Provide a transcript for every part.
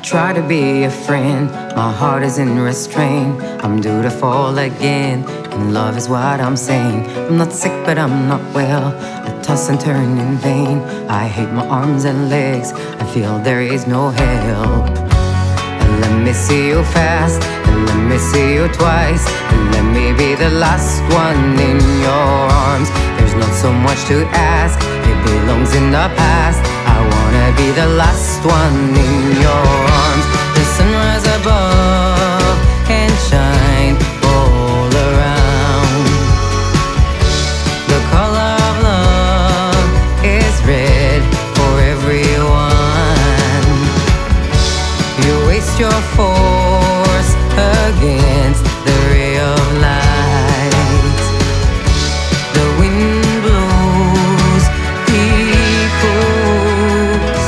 try to be a friend. My heart is in restraint. I'm due to fall again, and love is what I'm saying. I'm not sick, but I'm not well. I toss and turn in vain. I hate my arms and legs. I feel there is no help. And let me see you fast, and let me see you twice, and let me be the last one in your arms. There's not so much to ask, it belongs in the past. I wanna be the last one in your arms. The sunrise above can shine all around. The color of love is red for everyone. You waste your force against the ray of light. The wind blows, he cools.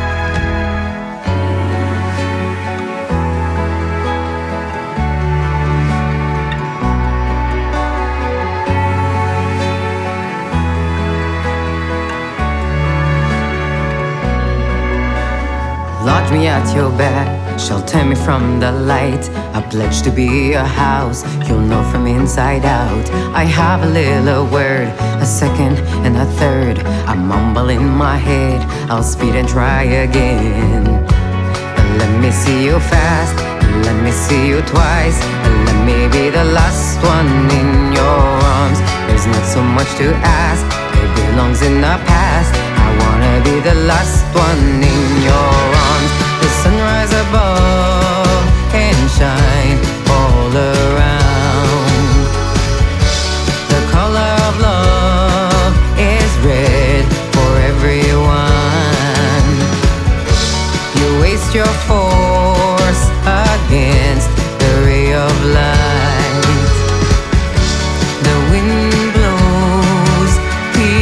Lodge me at your back, shelter me from the light. I pledge to be a house you'll know from inside out. I have a little word, a second and a third. I mumble in my head, I'll speed and try again. And let me see you fast, and let me see you twice, and let me be the last one in your arms. There's not so much to ask, it belongs in the past. I wanna be the last one in your arms. The sunrise above can shine all around. The color of love is red for everyone. You waste your force against the ray of light. The wind blows, he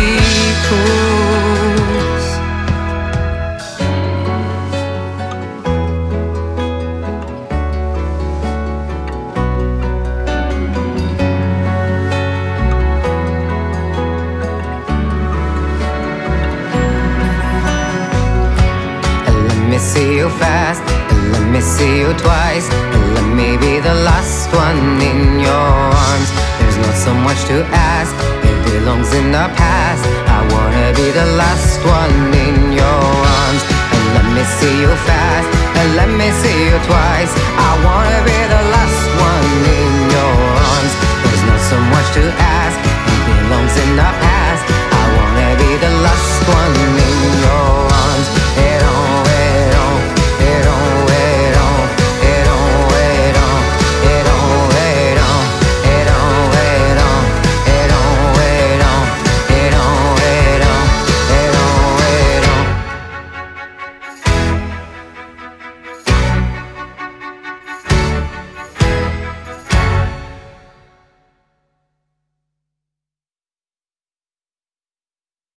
cools. Let me see you fast, and let me see you twice, and let me be the last one in your arms. There's not so much to ask, it belongs in the past. I wanna be the last one in your arms. And let me see you fast, and let me see you twice. I wanna be the last